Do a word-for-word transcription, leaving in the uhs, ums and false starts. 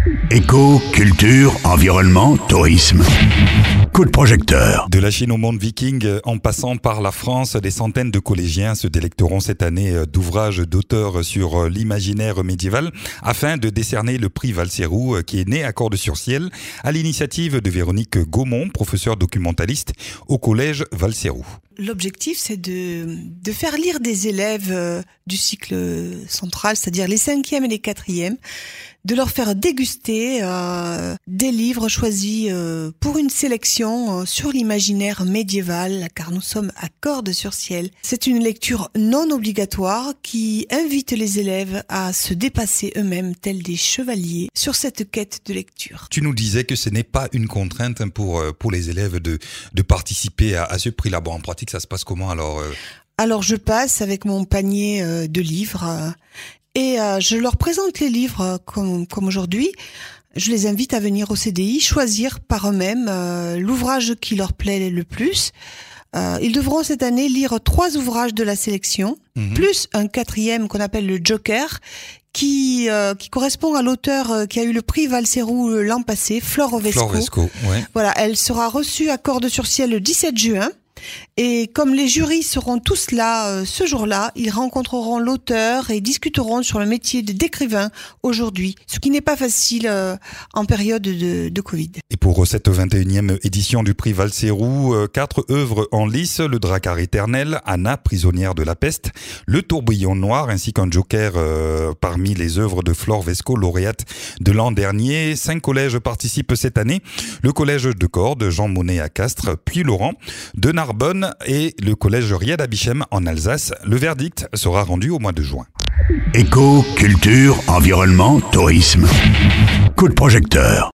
Éco, culture, environnement, tourisme. Coup de projecteur. De la Chine au monde viking, en passant par la France, des centaines de collégiens se délecteront cette année d'ouvrages d'auteurs sur l'imaginaire médiéval afin de décerner le prix Valserou qui est né à Cordes-sur-Ciel à l'initiative de Véronique Gaumont, professeure documentaliste au collège Valserou. L'objectif, c'est de, de faire lire des élèves euh, du cycle central, c'est-à-dire les cinquièmes et les quatrièmes, de leur faire déguster euh, des livres choisis euh, pour une sélection euh, sur l'imaginaire médiéval, car nous sommes à Cordes-sur-Ciel. C'est une lecture non obligatoire qui invite les élèves à se dépasser eux-mêmes tels des chevaliers sur cette quête de lecture. Tu nous disais que ce n'est pas une contrainte pour, pour les élèves de, de participer à, à ce prix-là. Bon, en pratique, ça se passe comment alors euh... Alors je passe avec mon panier euh, de livres euh, et euh, je leur présente les livres euh, comme, comme aujourd'hui. Je les invite à venir au C D I, choisir par eux-mêmes euh, l'ouvrage qui leur plaît le plus. Euh, ils devront cette année lire trois ouvrages de la sélection, mmh. plus un quatrième qu'on appelle le Joker, qui euh, qui correspond à l'auteur euh, qui a eu le prix Valserou euh, l'an passé, Flore Ovesco. Flore Ovesco, ouais. Voilà, elle sera reçue à Cordes-sur-Ciel le dix-sept juin. Et comme les jurys seront tous là euh, ce jour-là, ils rencontreront l'auteur et discuteront sur le métier d'écrivain aujourd'hui, ce qui n'est pas facile euh, en période de, de Covid. Et pour cette vingt et unième édition du prix Valserou, euh, quatre œuvres en lice, le Drakkar éternel, Anna, prisonnière de la peste, le tourbillon noir ainsi qu'un joker euh, parmi les œuvres de Flore Ovesco, lauréate de l'an dernier. Cinq collèges participent cette année, le collège de Cordes, Jean Monnet à Castres, puis Laurent, de Narbonne et le collège Ried à Bichem en Alsace. Le verdict sera rendu au mois de juin. Éco, culture, environnement, tourisme. Coup de projecteur.